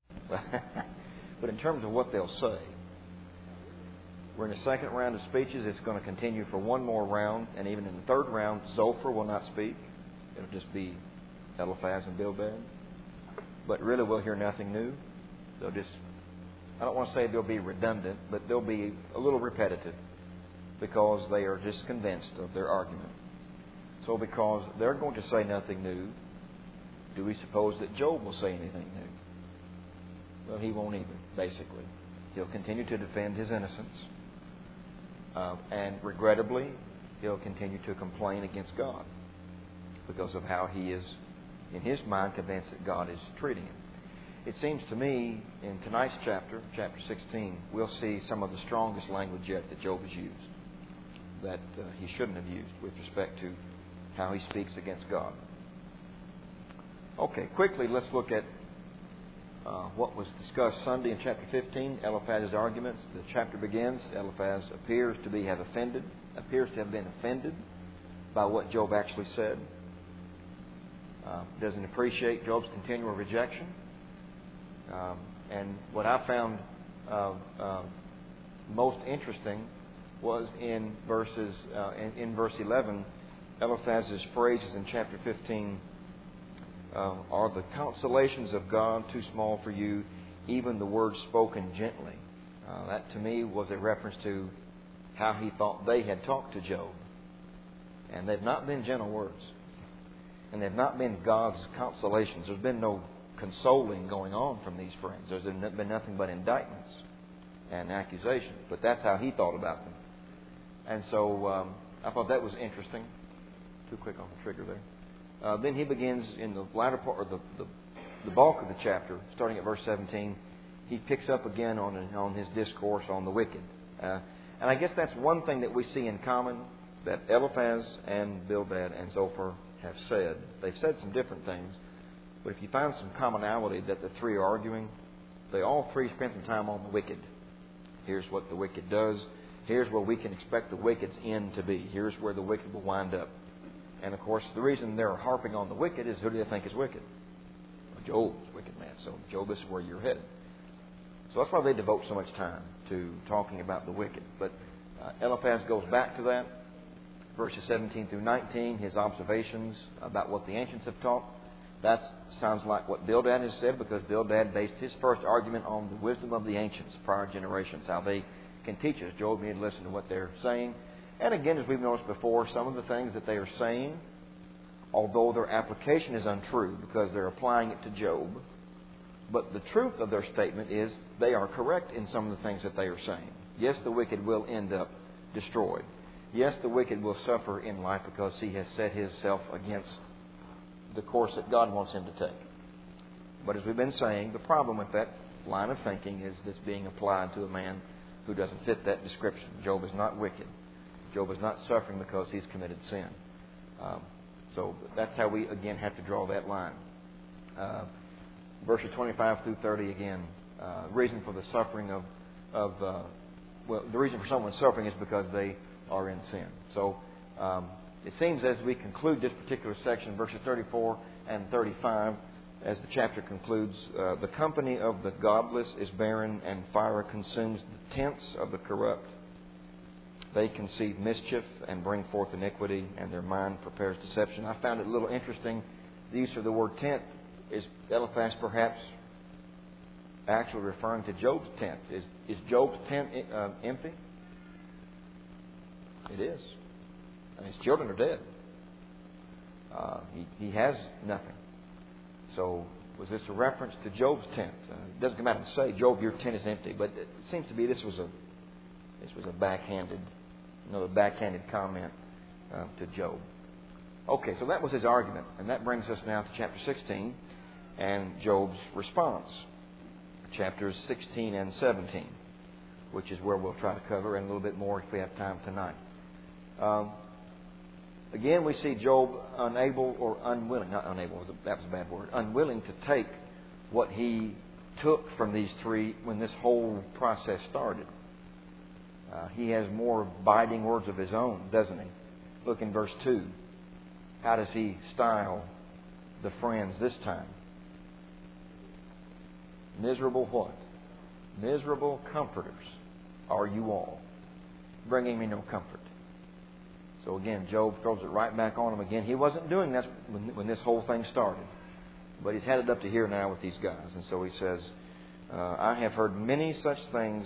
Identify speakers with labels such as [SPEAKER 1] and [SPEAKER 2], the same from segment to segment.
[SPEAKER 1] But in terms of what they'll say, we're in the second round of speeches. It's going to continue for one more round. And even in the third round, Zophar will not speak. It'll just be Eliphaz and Bildad. But really, we'll hear nothing new. They'll just, I don't want to say they'll be redundant, but they'll be a little repetitive because they are just convinced of their argument. So because they're going to say nothing new, do we suppose that Job will say anything new? Well, he won't either, basically. He'll continue to defend his innocence. And regrettably, he'll continue to complain against God because of how he is, in his mind, convinced that God is treating him. It seems to me, in tonight's chapter, chapter 16, we'll see some of the strongest language yet that Job has used, that he shouldn't have used with respect to how he speaks against God. Okay, quickly, let's look at what was discussed Sunday in chapter 15, Eliphaz's arguments. The chapter begins. Eliphaz appears to have been offended by what Job actually said. Doesn't appreciate Job's continual rejection. And what I found most interesting was in verse 11, Eliphaz's phrases in chapter 15. Are the consolations of God too small for you, even the words spoken gently? That to me was a reference to how he thought they had talked to Job. And they've not been gentle words. And they've not been God's consolations. There's been no consoling going on from these friends. There's been nothing but indictments and accusations. But that's how he thought about them. And so I thought that was interesting. Too quick on the trigger there. Then he begins in the latter part, or the bulk of the chapter, starting at verse 17. He picks up again on his discourse on the wicked. And I guess that's one thing that we see in common that Eliphaz and Bildad and Zophar have said. They've said some different things, but if you find some commonality that the three are arguing, they all three spend some time on the wicked. Here's what the wicked does. Here's where we can expect the wicked's end to be. Here's where the wicked will wind up. And, of course, the reason they're harping on the wicked is who do they think is wicked? Well, Job's a wicked man. So, Job, this is where you're headed. So that's why they devote so much time to talking about the wicked. But Eliphaz goes back to that. Verses 17 through 19, his observations about what the ancients have taught. That sounds like what Bildad has said, because Bildad based his first argument on the wisdom of the ancients, prior generations, how they can teach us. Job needed to listen to what they're saying. And again, as we've noticed before, some of the things that they are saying, although their application is untrue because they're applying it to Job, but the truth of their statement is they are correct in some of the things that they are saying. Yes, the wicked will end up destroyed. Yes, the wicked will suffer in life because he has set himself against the course that God wants him to take. But as we've been saying, the problem with that line of thinking is this being applied to a man who doesn't fit that description. Job is not wicked. Job is not suffering because he's committed sin. So that's how we, again, have to draw that line. Verses 25 through 30 again. Reason for the suffering the reason for someone suffering is because they are in sin. So it seems as we conclude this particular section, verses 34 and 35, as the chapter concludes, the company of the godless is barren, and fire consumes the tents of the corrupt. They conceive mischief and bring forth iniquity, and their mind prepares deception. I found it a little interesting. The use of the word tent. Is Eliphaz perhaps actually referring to Job's tent? Is Job's tent empty? It is. And his children are dead. He has nothing. So was this a reference to Job's tent? It doesn't come out and say, Job, your tent is empty. But it seems to be this was a backhanded comment to Job. Okay, so that was his argument. And that brings us now to chapter 16 and Job's response. Chapters 16 and 17, which is where we'll try to cover, and a little bit more if we have time tonight. Again, we see Job unable or unwilling, not unable, that was a bad word, unwilling to take what he took from these three when this whole process started. He has more biting words of his own, doesn't he? Look in verse 2. How does he style the friends this time? Miserable what? Miserable comforters are you all, bringing me no comfort. So again, Job throws it right back on him again. He wasn't doing that when this whole thing started. But he's had it up to here now with these guys. And so he says, I have heard many such things,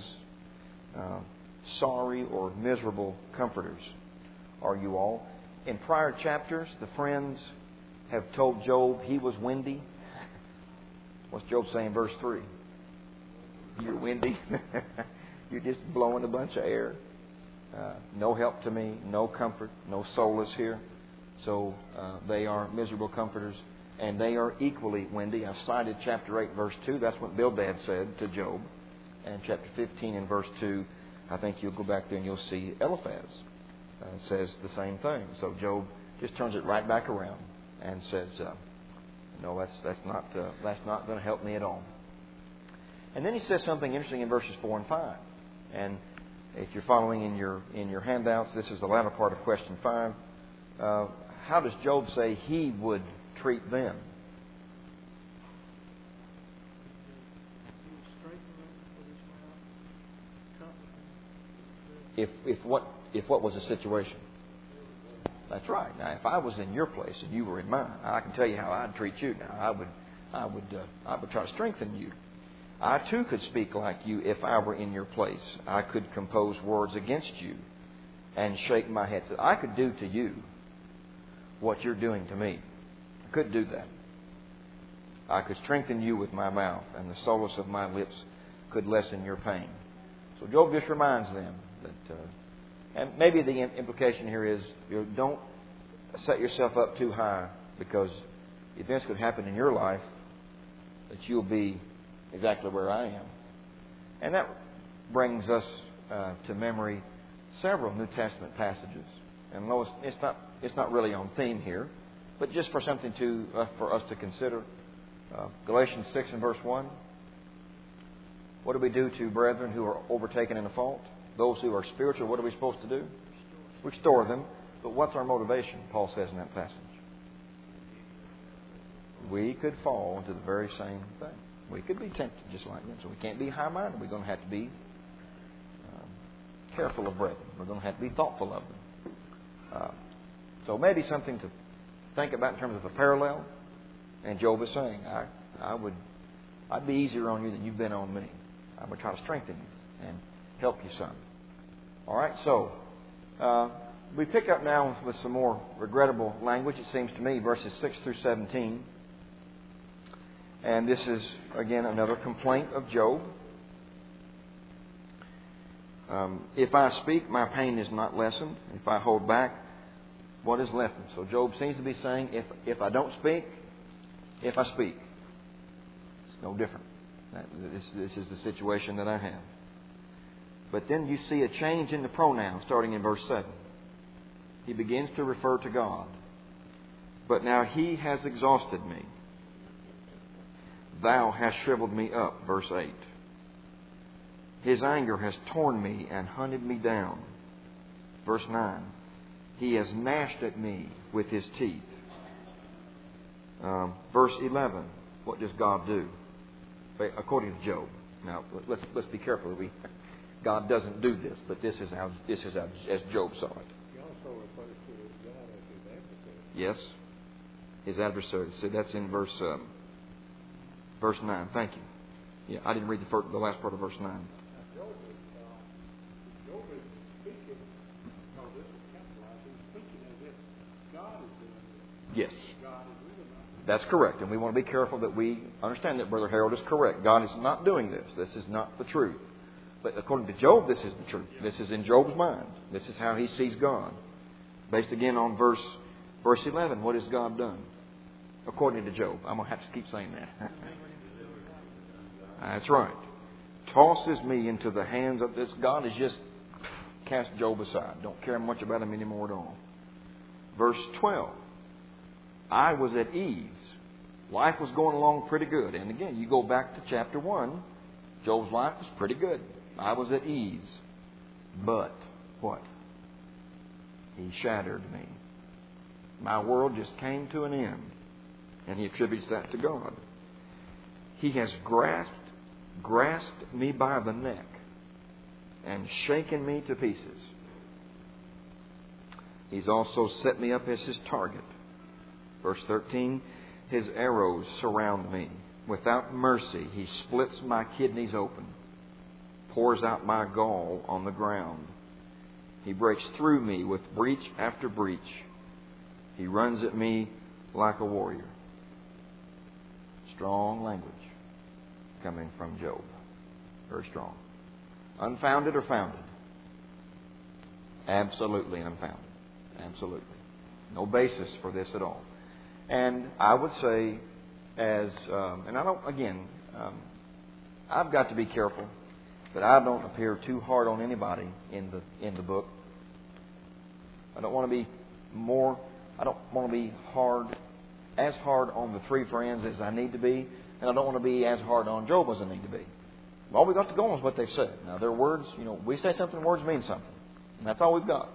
[SPEAKER 1] sorry or miserable comforters are you all. In prior chapters, the friends have told Job he was windy. What's Job saying in verse 3? You're windy. You're just blowing a bunch of air. No help to me, no comfort, no solace here. So they are miserable comforters, and they are equally windy. I've cited chapter 8, verse 2. That's what Bildad said to Job. And chapter 15 and verse 2, I think you'll go back there and you'll see Eliphaz says the same thing. So Job just turns it right back around and says, no, that's not going to help me at all. And then he says something interesting in verses 4 and 5. And if you're following in your handouts, this is the latter part of question 5. How does Job say he would treat them? If what was the situation? That's right. Now, if I was in your place and you were in mine, I can tell you how I'd treat you. Now, I would try to strengthen you. I too could speak like you if I were in your place. I could compose words against you and shake my head. So I could do to you what you're doing to me. I could do that. I could strengthen you with my mouth, and the solace of my lips could lessen your pain. So Job just reminds them that, and maybe the implication here is, don't set yourself up too high, because events could happen in your life that you'll be exactly where I am. And that brings us to memory several New Testament passages. And Lois, it's not really on theme here, but just for something for us to consider. Galatians 6 and verse 1. What do we do to brethren who are overtaken in a fault? Those who are spiritual, what are we supposed to do? Restore them. But what's our motivation? Paul says in that passage. We could fall into the very same thing. We could be tempted just like them. So we can't be high-minded. We're going to have to be careful of brethren. We're going to have to be thoughtful of them. So maybe something to think about in terms of a parallel. And Job is saying, I'd be easier on you than you've been on me. I would try to strengthen you and help you some. All right, so we pick up now with some more regrettable language, it seems to me, verses 6 through 17. And this is, again, another complaint of Job. If I speak, my pain is not lessened. If I hold back, what is lessened? So Job seems to be saying, if I don't speak, if I speak, it's no different. This is the situation that I have. But then you see a change in the pronoun starting in verse 7. He begins to refer to God. But now he has exhausted me. Thou hast shriveled me up, verse 8. His anger has torn me and hunted me down. Verse 9. He has gnashed at me with his teeth. Verse 11. What does God do? According to Job. Now, let's be careful. God doesn't do this, but this is as Job saw it.
[SPEAKER 2] He also refers to God as his adversary.
[SPEAKER 1] Yes, his adversary. See, that's in verse 9. Thank you. Yeah, I didn't read the last part of verse 9.
[SPEAKER 2] Job is speaking. No, this is capitalized. He's speaking as if God is doing this.
[SPEAKER 1] Yes.
[SPEAKER 2] God is really not.
[SPEAKER 1] That's correct, and we want to be careful that we understand that Brother Harold is correct. God is not doing this. This is not the truth. But according to Job, this is the truth. This is in Job's mind. This is how he sees God. Based again on verse 11, what has God done? According to Job. I'm going to have to keep saying that. That's right. Tosses me into the hands of this. God has just cast Job aside. Don't care much about him anymore at all. Verse 12. I was at ease. Life was going along pretty good. And again, you go back to chapter 1. Job's life was pretty good. I was at ease. But what? He shattered me. My world just came to an end. And he attributes that to God. He has grasped grasped me by the neck and shaken me to pieces. He's also set me up as his target. Verse 13, his arrows surround me. Without mercy, he splits my kidneys open, pours out my gall on the ground. He breaks through me with breach after breach. He runs at me like a warrior. Strong language coming from Job. Very strong. Unfounded or founded? Absolutely unfounded. Absolutely. No basis for this at all. And I would say, and I don't, again, I've got to be careful that I don't appear too hard on anybody in the book. I don't want to be as hard on the three friends as I need to be, and I don't want to be as hard on Job as I need to be. All we've got to go on is what they've said. Now, their words, we say something, words mean something. And that's all we've got.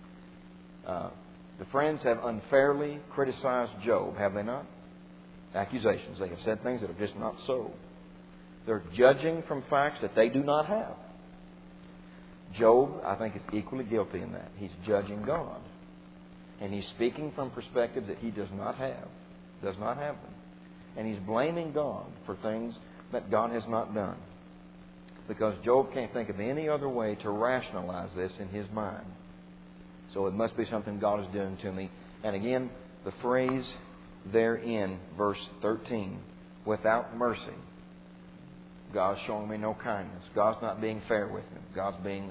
[SPEAKER 1] The friends have unfairly criticized Job, have they not? Accusations. They have said things that are just not so. They're judging from facts that they do not have. Job, I think, is equally guilty in that. He's judging God. And he's speaking from perspectives that he does not have. Does not have them. And he's blaming God for things that God has not done. Because Job can't think of any other way to rationalize this in his mind. So it must be something God is doing to me. And again, the phrase there in verse 13, without mercy. God's showing me no kindness. God's not being fair with me. God's being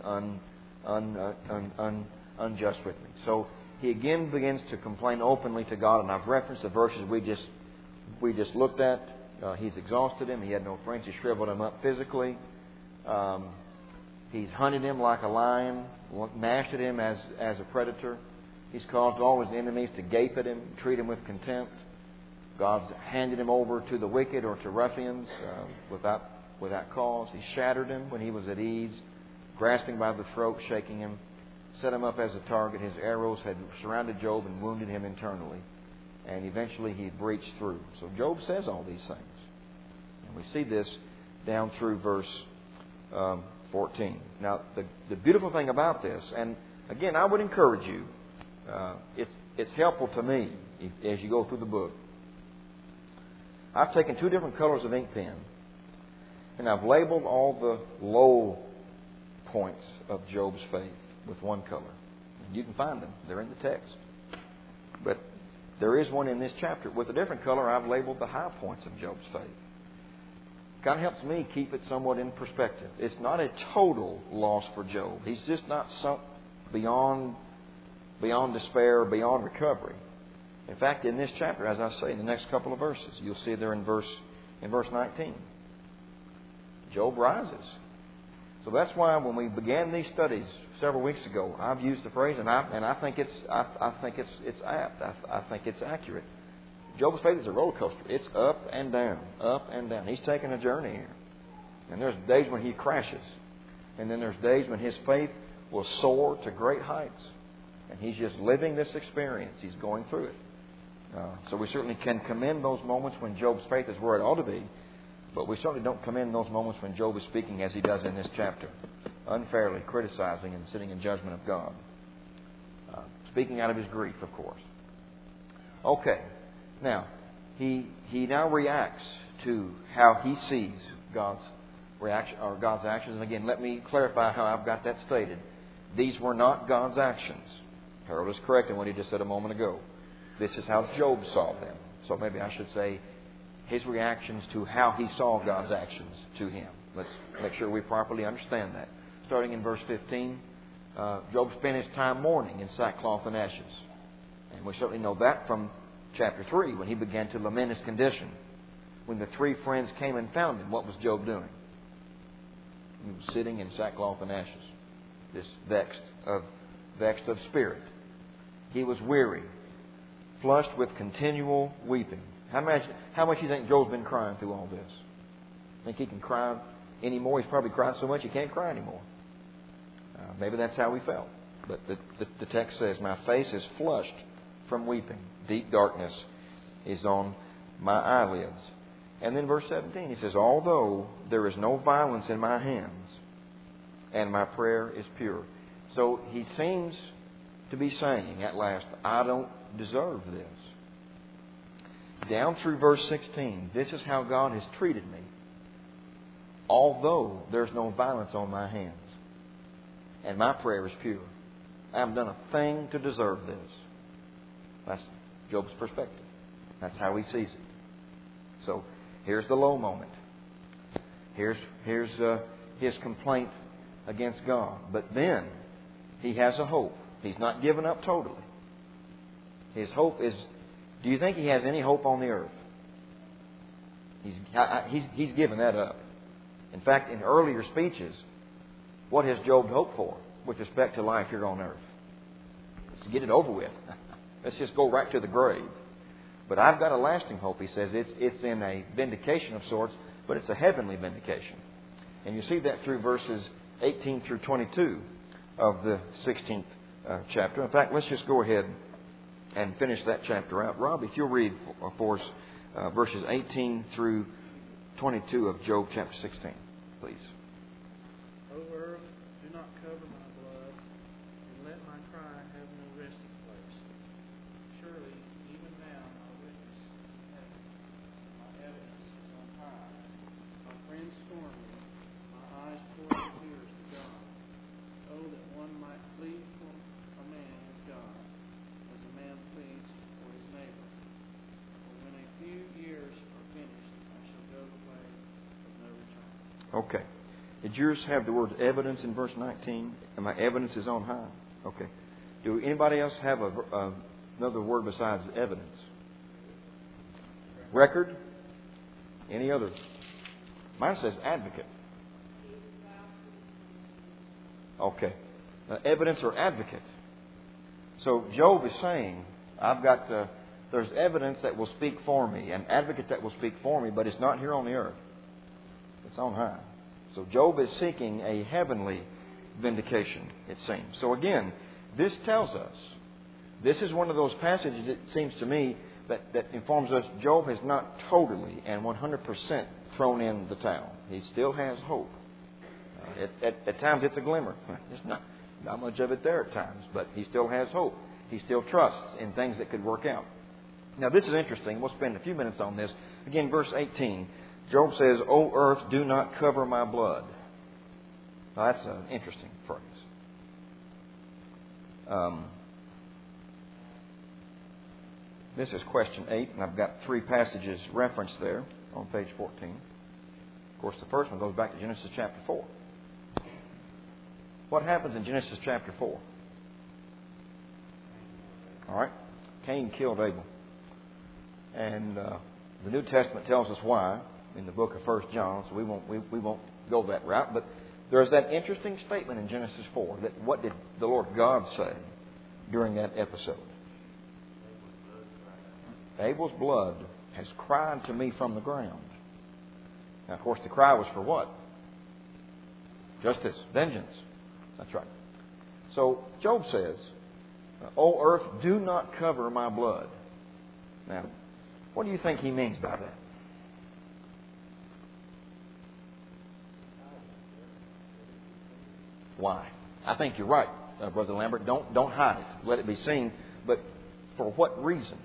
[SPEAKER 1] unjust with me. So he again begins to complain openly to God. And I've referenced the verses we just looked at. He's exhausted him. He had no friends. He shriveled him up physically. He's hunted him like a lion, gnashed at him as a predator. He's caused all his enemies to gape at him, treat him with contempt. God's handed him over to the wicked or to ruffians without cause. He shattered him when he was at ease, grasping by the throat, shaking him, set him up as a target. His arrows had surrounded Job and wounded him internally. And eventually he breached through. So Job says all these things. And we see this down through verse 14. Now, the beautiful thing about this, and again, I would encourage you, it's helpful to me as you go through the book. I've taken two different colors of ink pen, and I've labeled all the low points of Job's faith with one color. And you can find them. They're in the text. But there is one in this chapter. With a different color, I've labeled the high points of Job's faith. Kind of helps me keep it somewhat in perspective. It's not a total loss for Job. He's just not sunk beyond despair, beyond recovery. In fact, in this chapter, as I say, in the next couple of verses, you'll see there in verse 19, Job rises. So that's why when we began these studies several weeks ago, I've used the phrase, and I think it's apt. I think it's accurate. Job's faith is a roller coaster. It's up and down, up and down. He's taking a journey here. And there's days when he crashes. And then there's days when his faith will soar to great heights. And he's just living this experience. He's going through it. So we certainly can commend those moments when Job's faith is where it ought to be. But we certainly don't commend those moments when Job is speaking as he does in this chapter. Unfairly criticizing and sitting in judgment of God. Speaking out of his grief, of course. Okay. Now, he now reacts to how he sees God's reaction or God's actions. And again, let me clarify how I've got that stated. These were not God's actions. Harold is correct in what he just said a moment ago. This is how Job saw them. So maybe I should say his reactions to how he saw God's actions to him. Let's make sure we properly understand that. Starting in verse 15, Job spent his time mourning in sackcloth and ashes. And we certainly know that from chapter 3, when he began to lament his condition. When the three friends came and found him, what was Job doing? He was sitting in sackcloth and ashes. This vexed of spirit. He was weary, flushed with continual weeping. How much do you think Job's been crying through all this? Think he can cry anymore? He's probably cried so much he can't cry anymore. Maybe that's how he felt. But the text says, my face is flushed from weeping. Deep darkness is on my eyelids. And then verse 17, he says, although there is no violence in my hands, and my prayer is pure. So he seems to be saying at last, I don't deserve this. Down through verse 16, this is how God has treated me. Although there's no violence on my hands, and my prayer is pure. I haven't done a thing to deserve this. That's Job's perspective. That's how he sees it. So here's the low moment. Here's his complaint against God. But then he has a hope. He's not given up totally. His hope is, do you think he has any hope on the earth? He's given that up. In fact, in earlier speeches, what has Job hoped for with respect to life here on earth? Let's get it over with. Let's just go right to the grave. But I've got a lasting hope, he says. It's in a vindication of sorts, but it's a heavenly vindication. And you see that through verses 18 through 22 of the 16th chapter. In fact, let's just go ahead and finish that chapter out. Rob, if you'll read for us verses 18 through 22 of Job chapter 16, please.
[SPEAKER 3] O earth, do not cover my blood, and let my cry have no resting place. Surely, even now, my witness is heaven. My evidence is on high. My friends scorn me. My eyes pour out tears to God. Oh, that one might plead for a man with God, as a man pleads for his neighbor. For when a few years are finished, I shall go the way of no return.
[SPEAKER 1] Okay. Did yours have the word evidence in verse 19? And my evidence is on high. Okay. Do anybody else have another word besides evidence? Record? Any other? Mine says advocate. Okay. Evidence or advocate. So Job is saying, I've got there's evidence that will speak for me, an advocate that will speak for me, but it's not here on the earth. It's on high. So Job is seeking a heavenly vindication, it seems. So again, this tells us, this is one of those passages, it seems to me, that informs us Job has not totally and 100% thrown in the towel. He still has hope. At times it's a glimmer. There's not much of it there at times, but he still has hope. He still trusts in things that could work out. Now this is interesting. We'll spend a few minutes on this. Again, verse 18. Job says, O earth, do not cover my blood. Now that's an interesting phrase. This is question 8, and I've got 3 passages referenced there on page 14. Of course, the first one goes back to Genesis chapter 4. What happens in Genesis chapter 4? All right. Cain killed Abel. And the New Testament tells us why in the book of 1 John, so we won't go that route. But there's that interesting statement in Genesis 4 that what did the Lord God say during that episode? Abel's blood has cried to me from the ground. Now, of course, the cry was for what? Justice, vengeance. That's right. So Job says, O earth, do not cover my blood. Now, what do you think he means by that? Why? I think you're right, Brother Lambert. Don't hide it. Let it be seen. But for what reason?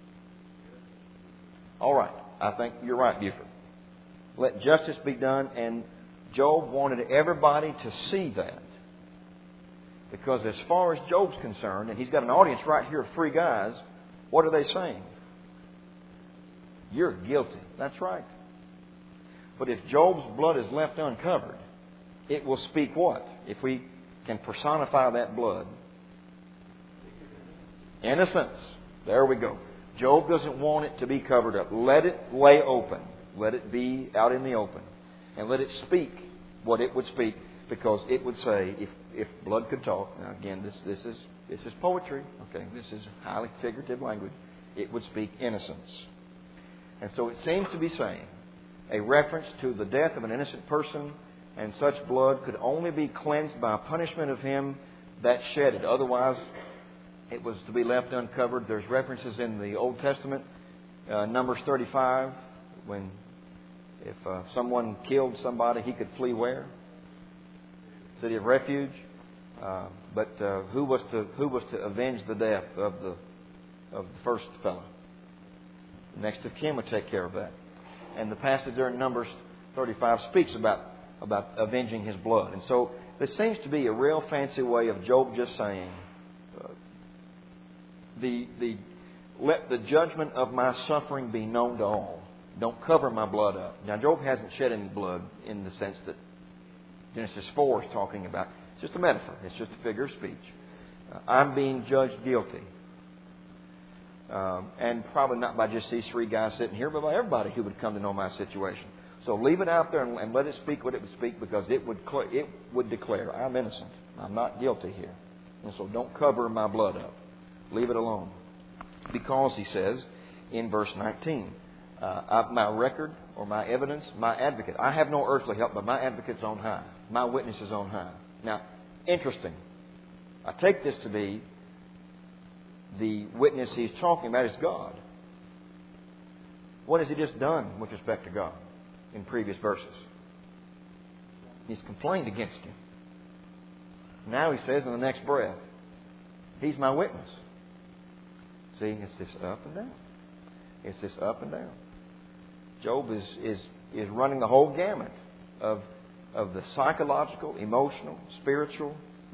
[SPEAKER 1] All right. I think you're right, Buford. Let justice be done. And Job wanted everybody to see that. Because as far as Job's concerned, and he's got an audience right here of 3 guys, what are they saying? You're guilty. That's right. But if Job's blood is left uncovered, it will speak what? If we can personify that blood. Innocence. There we go. Job doesn't want it to be covered up. Let it lay open. Let it be out in the open. And let it speak what it would speak. Because it would say, if blood could talk, now again, this is poetry. Okay, this is highly figurative language. It would speak innocence. And so it seems to be saying a reference to the death of an innocent person, and such blood could only be cleansed by punishment of him that shed it. Otherwise, it was to be left uncovered. There's references in the Old Testament, Numbers 35, when If someone killed somebody, he could flee where? City of refuge. But who was to avenge the death of the first fellow? The next of kin would take care of that. And the passage there in Numbers 35 speaks about avenging his blood. And so there seems to be a real fancy way of Job just saying, let the judgment of my suffering be known to all. Don't cover my blood up. Now, Job hasn't shed any blood in the sense that Genesis 4 is talking about. It's just a metaphor. It's just a figure of speech. I'm being judged guilty. And probably not by just these three guys sitting here, but by everybody who would come to know my situation. So leave it out there and let it speak what it would speak, because it would declare, I'm innocent. I'm not guilty here. And so don't cover my blood up. Leave it alone. Because, he says in verse 19, my record or my evidence, my advocate. I have no earthly help, but my advocate's on high. My witness is on high. Now, interesting. I take this to be the witness he's talking about is God. What has he just done with respect to God in previous verses? He's complained against him. Now he says in the next breath, he's my witness. See, it's this up and down. It's this up and down. Job is running the whole gamut of the psychological, emotional, spiritual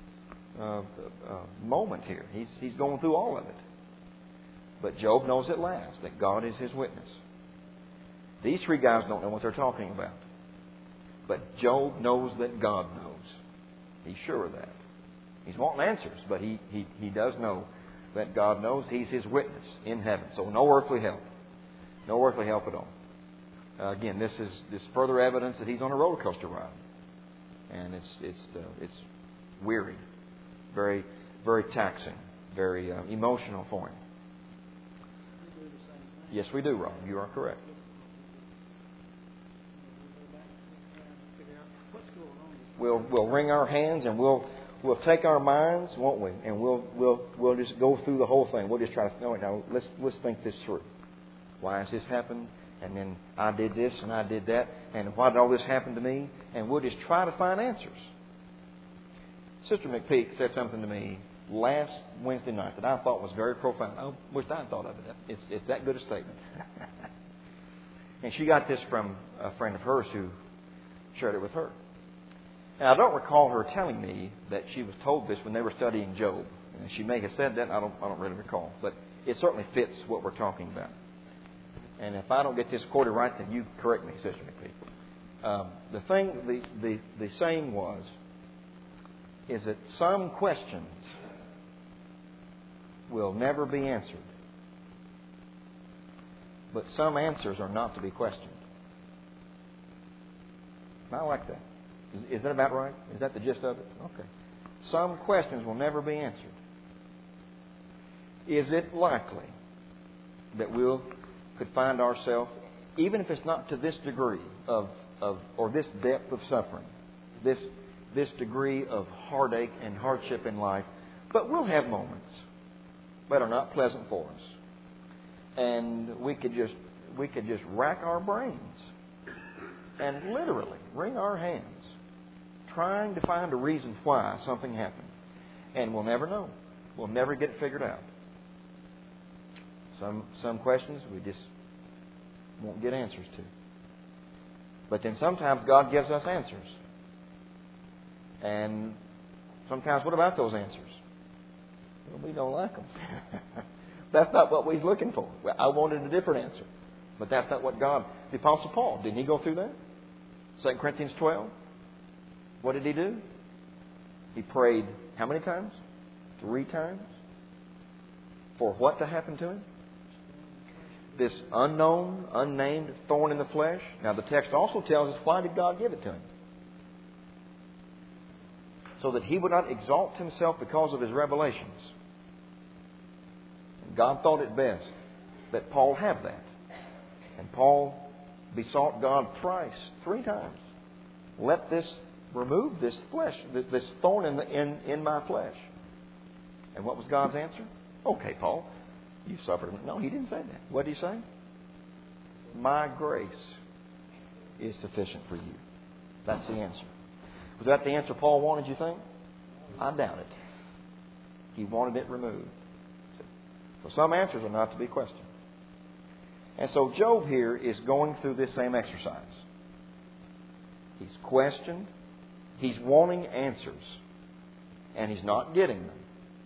[SPEAKER 1] moment here. He's going through all of it. But Job knows at last that God is his witness. These three guys don't know what they're talking about. But Job knows that God knows. He's sure of that. He's wanting answers, but he does know that God knows. He's his witness in heaven. So no earthly help. No earthly help at all. Again, this is further evidence that he's on a roller coaster ride. And it's weary. Very, very taxing. Very emotional for him. Yes, we do, Rob. You are correct. We'll wring our hands and we'll take our minds, won't we? And we'll just go through the whole thing. We'll just try to now let's think this through. Why has this happened? And then I did this and I did that. And why did all this happen to me? And we'll just try to find answers. Sister McPeak said something to me last Wednesday night that I thought was very profound. I wish I had thought of it. It's that good a statement. And she got this from a friend of hers who shared it with her. And I don't recall her telling me that she was told this when they were studying Job. And she may have said that. I don't really recall. But it certainly fits what we're talking about. And if I don't get this quoted right, then you correct me, Sister McPeak. The saying is that some questions will never be answered, but some answers are not to be questioned. I like that. Is that about right? Is that the gist of it? Okay. Some questions will never be answered. Is it likely that we could find ourselves, even if it's not to this degree or this depth of suffering, this degree of heartache and hardship in life, but we'll have moments that are not pleasant for us, and we could just rack our brains and literally wring our hands, trying to find a reason why something happened, and we'll never know. We'll never get it figured out. Some questions we just won't get answers to. But then sometimes God gives us answers. And sometimes, what about those answers? Well, we don't like them. That's not what we're looking for. I wanted a different answer. But that's not what God... The Apostle Paul, didn't he go through that? 2 Corinthians 12. What did he do? He prayed how many times? 3 times. For what to happen to him? This unknown, unnamed thorn in the flesh. Now the text also tells us why did God give it to him? So that he would not exalt himself because of his revelations. And God thought it best that Paul have that. And Paul besought God thrice, 3 times. Remove this flesh, this thorn in my flesh. And what was God's answer? Okay, Paul, you suffered. No, he didn't say that. What did he say? My grace is sufficient for you. That's the answer. Was that the answer Paul wanted, you think? I doubt it. He wanted it removed. So some answers are not to be questioned. And so Job here is going through this same exercise. He's questioned. He's wanting answers. And he's not getting them.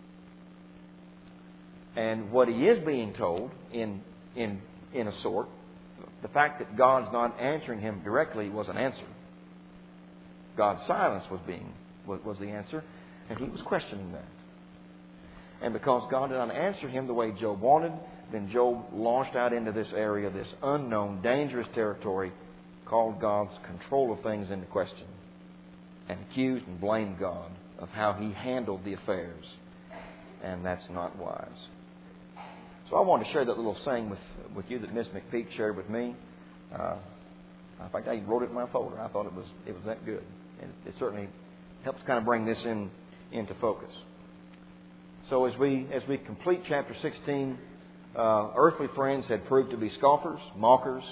[SPEAKER 1] And what he is being told, in a sort, the fact that God's not answering him directly was an answer. God's silence was the answer. And he was questioning that. And because God did not answer him the way Job wanted, then Job launched out into this area, this unknown, dangerous territory, called God's control of things into question, and accused and blamed God of how He handled the affairs. And that's not wise. So I wanted to share that little saying with you that Miss McPeak shared with me. In fact, I wrote it in my folder. I thought it was that good. And it certainly helps kind of bring this into focus. So as we complete chapter 16, earthly friends had proved to be scoffers, mockers,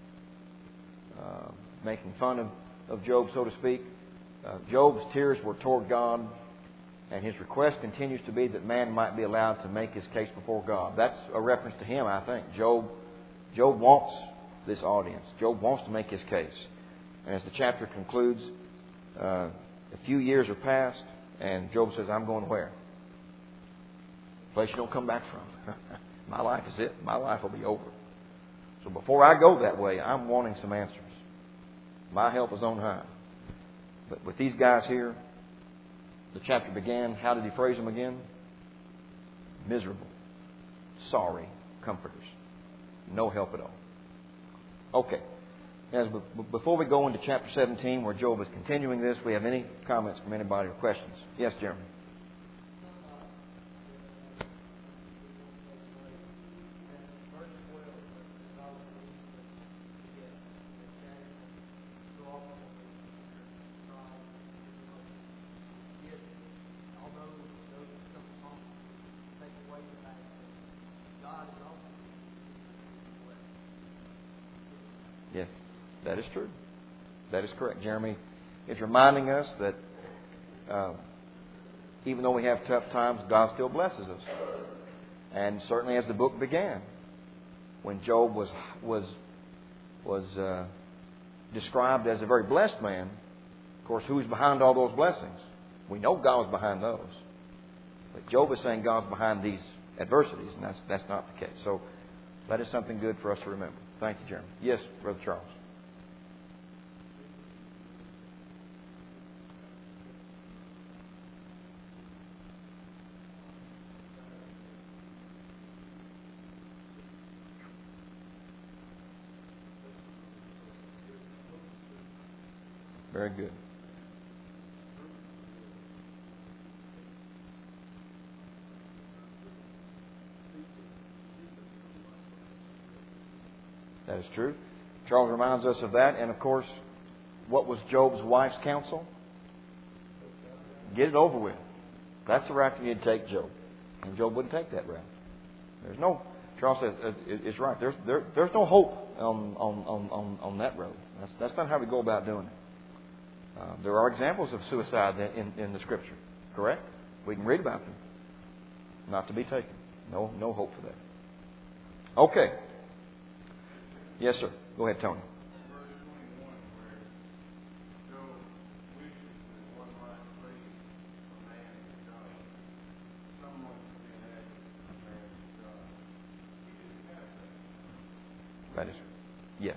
[SPEAKER 1] making fun of Job, so to speak. Job's tears were toward God, and his request continues to be that man might be allowed to make his case before God. That's a reference to him, I think. Job wants this audience. Job wants to make his case. And as the chapter concludes, a few years are passed, and Job says, I'm going where? A place you don't come back from. My life is it. My life will be over. So before I go that way, I'm wanting some answers. My help is on high. But with these guys here, the chapter began, how did he phrase them again? Miserable, sorry comforters. No help at all. Okay. Before we go into chapter 17, where Job is continuing this, we have any comments from anybody or questions? Yes, Jeremy. Yes, that is true. That is correct. Jeremy is reminding us that even though we have tough times, God still blesses us. And certainly as the book began, when Job was described as a very blessed man, of course, who's behind all those blessings? We know God was behind those. But Job is saying God's behind these adversities, and that's not the case. So that is something good for us to remember. Thank you, Jeremy. Yes, Brother Charles. Very good. That is true. Charles reminds us of that. And of course, what was Job's wife's counsel? Get it over with. That's the route you need to take, Job. And Job wouldn't take that route. Charles says, it's right. There's no hope on that road. That's not how we go about doing it. There are examples of suicide in the Scripture. Correct? We can read about them. Not to be taken. No hope for that. Okay. Yes, sir. Go ahead, Tony. That is, yes.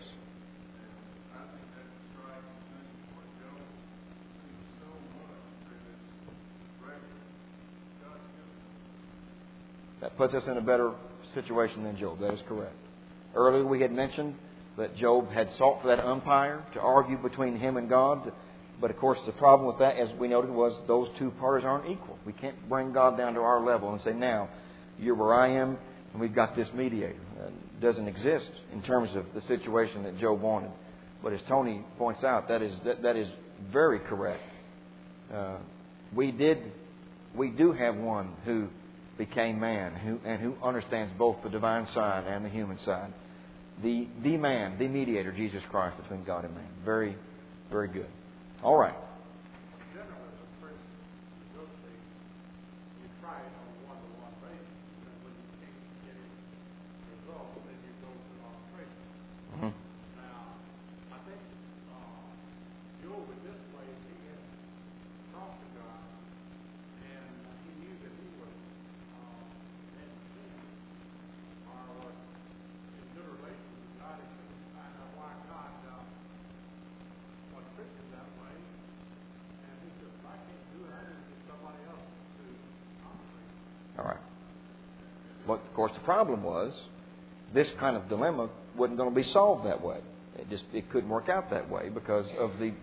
[SPEAKER 1] That puts us in a better situation than Job. That is correct. Earlier we had mentioned that Job had sought for that umpire to argue between him and God. But of course the problem with that, as we noted, was those two parties aren't equal. We can't bring God down to our level and say, now, you're where I am and we've got this mediator. It doesn't exist in terms of the situation that Job wanted. But as Tony points out, that is very correct. We do have one who became man, who understands both the divine side and the human side. the man, the mediator, Jesus Christ, between God and man. Very, very good. All right.
[SPEAKER 2] Generally, as a person negotiates, you try it on a one-to-one basis, and when you can't get it resolved, then you go to arbitration.
[SPEAKER 1] Mm-hmm.
[SPEAKER 2] Now, I think Job in this place, he had talked to God, and he knew that he was in sin, or was in good relations with God. He couldn't find out why God was treated that way. And he said, if I can't do it, I need to get somebody else to operate.
[SPEAKER 1] All right. But, of course, the problem was this kind of dilemma wasn't going to be solved that way. It couldn't work out that way because of the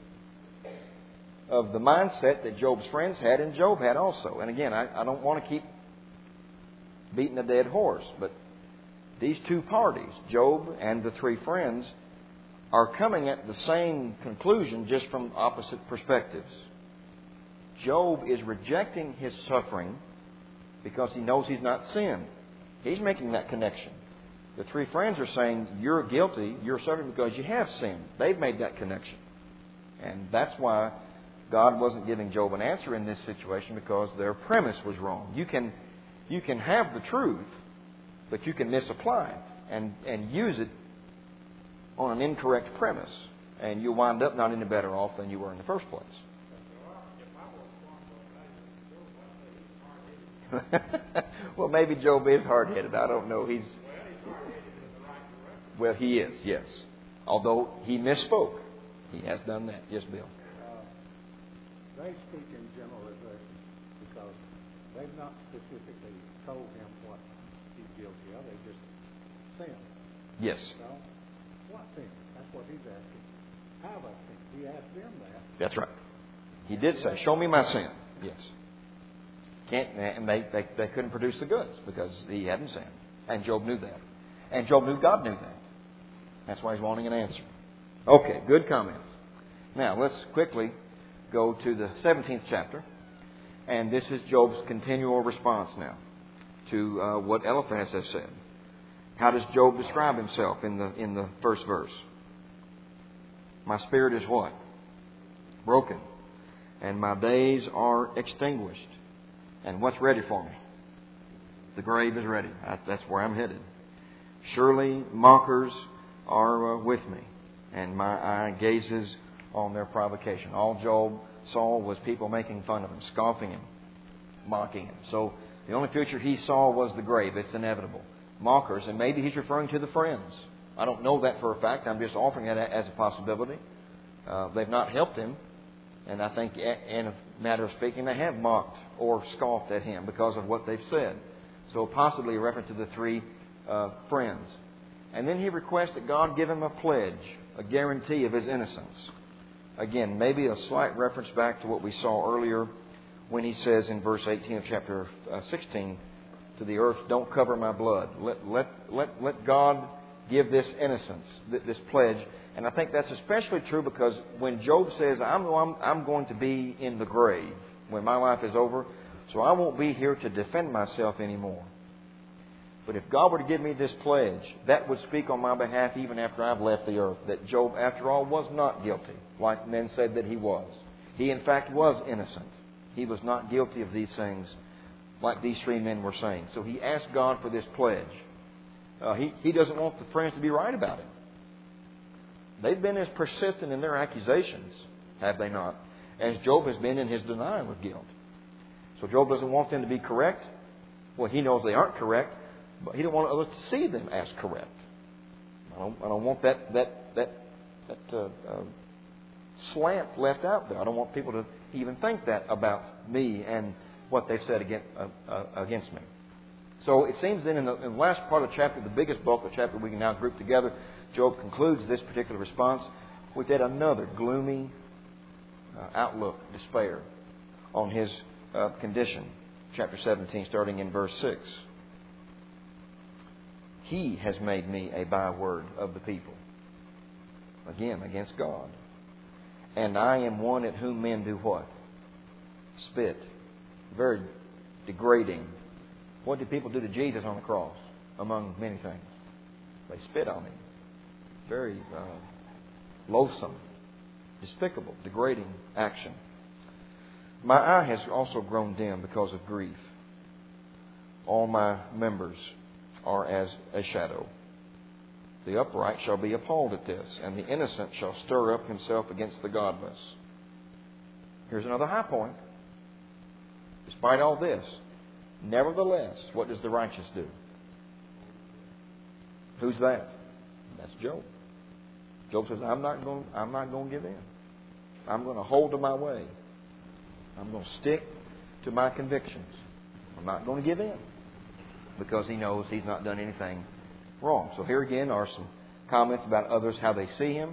[SPEAKER 1] mindset that Job's friends had and Job had also. And again, I don't want to keep beating a dead horse, but these two parties, Job and the three friends, are coming at the same conclusion just from opposite perspectives. Job is rejecting his suffering because he knows he's not sinned. He's making that connection. The three friends are saying, you're guilty, you're suffering because you have sinned. They've made that connection. And that's why God wasn't giving Job an answer in this situation, because their premise was wrong. You can have the truth, but you can misapply it and use it on an incorrect premise. And you'll wind up not any better off than you were in the first place. Well, maybe Job is hard-headed. I don't know. Well, he is, yes. Although he misspoke. He has done that. Yes, Bill.
[SPEAKER 2] They speak in generalizations because they've not specifically told him what he's guilty of. They just sin.
[SPEAKER 1] Yes.
[SPEAKER 2] So, what sin? That's what he's asking. Have I sinned? He asked them that.
[SPEAKER 1] That's right. He did say, show me my sin. Yes. And they couldn't produce the goods because he hadn't sinned. And Job knew that. And Job knew God knew that. That's why he's wanting an answer. Okay, good comments. Now, let's quickly go to the 17th chapter. And this is Job's continual response now to what Eliphaz has said. How does Job describe himself in the first verse? My spirit is what? Broken. And my days are extinguished. And what's ready for me? The grave is ready. That's where I'm headed. Surely mockers are with me, and my eye gazes on their provocation. All Job saw was people making fun of him, scoffing him, mocking him. So the only future he saw was the grave. It's inevitable. Mockers, and maybe he's referring to the friends. I don't know that for a fact. I'm just offering it as a possibility. They've not helped him. And I think, in a matter of speaking, they have mocked or scoffed at him because of what they've said. So possibly a reference to the three friends. And then he requests that God give him a pledge, a guarantee of his innocence. Again, maybe a slight reference back to what we saw earlier when he says in verse 18 of chapter 16, to the earth, don't cover my blood. Let God give this innocence, this pledge. And I think that's especially true because when Job says, I'm going to be in the grave when my life is over, so I won't be here to defend myself anymore. But if God were to give me this pledge, that would speak on my behalf even after I've left the earth, that Job, after all, was not guilty, like men said that he was. He, in fact, was innocent. He was not guilty of these things like these three men were saying. So he asked God for this pledge. He doesn't want the friends to be right about it. They've been as persistent in their accusations, have they not, as Job has been in his denial of guilt. So Job doesn't want them to be correct. Well, he knows they aren't correct, but he don't want others to see them as correct. I don't want that slant left out there. I don't want people to even think that about me and what they've said against me. So it seems then in the last part of the chapter, the biggest bulk of the chapter we can now group together, Job concludes this particular response with yet another gloomy outlook, despair on his condition. Chapter 17, starting in verse 6. He has made me a byword of the people. Again, against God. And I am one at whom men do what? Spit. Very degrading. What did people do to Jesus on the cross? Among many things. They spit on him. very loathsome, despicable, degrading action. My eye has also grown dim because of grief. All my members are as a shadow. The upright shall be appalled at this, and the innocent shall stir up himself against the godless. Here's another high point. Despite all this, nevertheless, what does the righteous do? Who's that? That's Job. Job says, I'm not going to give in. I'm going to hold to my way. I'm going to stick to my convictions. I'm not going to give in, because he knows he's not done anything wrong. So here again are some comments about others, how they see him.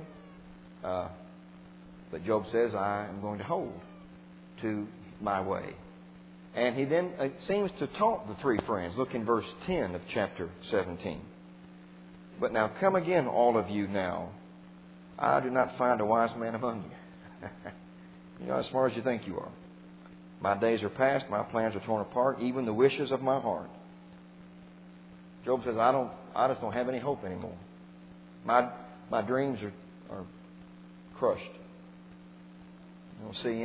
[SPEAKER 1] But Job says, I am going to hold to my way. And he then seems to taunt the three friends. Look in verse 10 of chapter 17. But now come again, all of you now. I do not find a wise man among you. You're not as smart as you think you are. My days are past, my plans are torn apart, even the wishes of my heart. Job says, I just don't have any hope anymore. My dreams are crushed. I don't see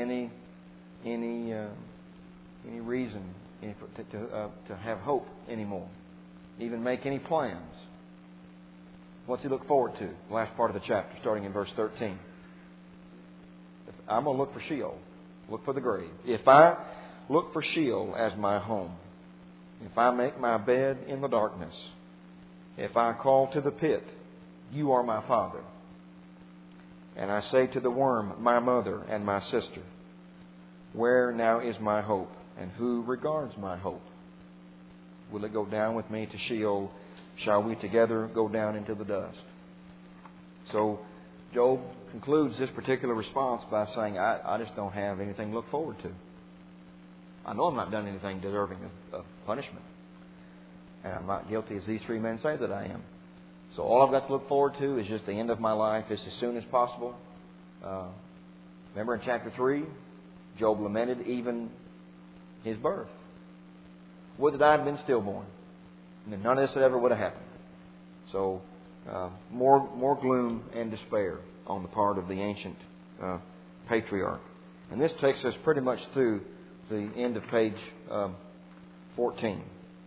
[SPEAKER 1] any reason to have hope anymore. Even make any plans. What's he look forward to? The last part of the chapter, starting in verse 13. I'm going to look for Sheol. Look for the grave. If I look for Sheol as my home, if I make my bed in the darkness, if I call to the pit, you are my father. And I say to the worm, my mother and my sister, where now is my hope? And who regards my hope? Will it go down with me to Sheol? Shall we together go down into the dust? So Job concludes this particular response by saying, I just don't have anything to look forward to. I know I'm not done anything deserving of punishment. And I'm not guilty as these three men say that I am. So all I've got to look forward to is just the end of my life as soon as possible. Remember in chapter 3, Job lamented even his birth. Would that I had been stillborn. And then none of this ever would have happened. So more gloom and despair on the part of the ancient patriarch. And this takes us pretty much through the end of page 14.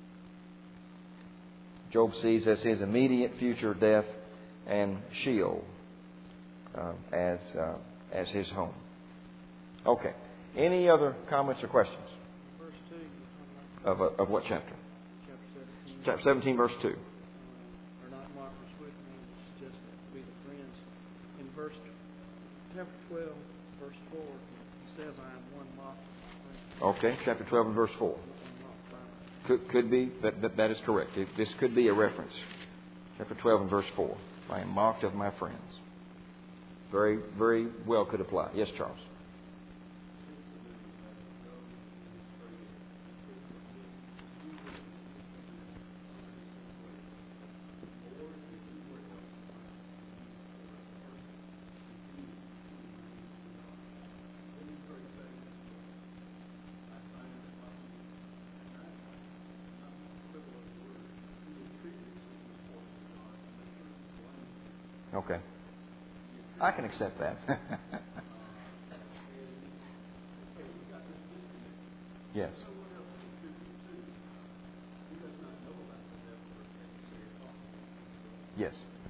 [SPEAKER 1] Job sees as his immediate future death and Sheol as his home. Okay. Any other comments or questions?
[SPEAKER 3] Verse 2, you're talking about
[SPEAKER 1] Of what chapter?
[SPEAKER 3] chapter 17.
[SPEAKER 1] Chapter 17, verse 2.
[SPEAKER 3] Are not mockers with me, which is just to be the friends. In chapter 12, verse 4, it says, I am one mocked.
[SPEAKER 1] Okay, chapter 12 and verse 4. Could be, that is correct. This could be a reference. Chapter 12 and verse 4. I am mocked of my friends. Very, very well could apply. Yes, Charles. Okay. I can accept that. Yes. Yes.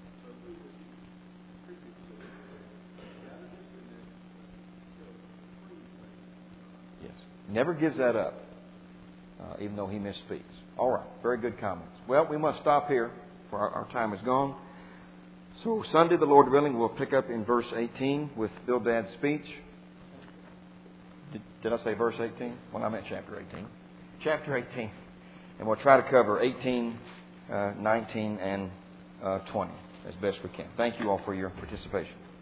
[SPEAKER 1] Yes. Never gives that up, even though he misspeaks. All right. Very good comments. Well, we must stop here, for our time is gone. So Sunday, the Lord willing, we'll pick up in verse 18 with Bildad's speech. Did I say verse 18? Well, I meant chapter 18. Chapter 18. And we'll try to cover 18, 19, and 20 as best we can. Thank you all for your participation.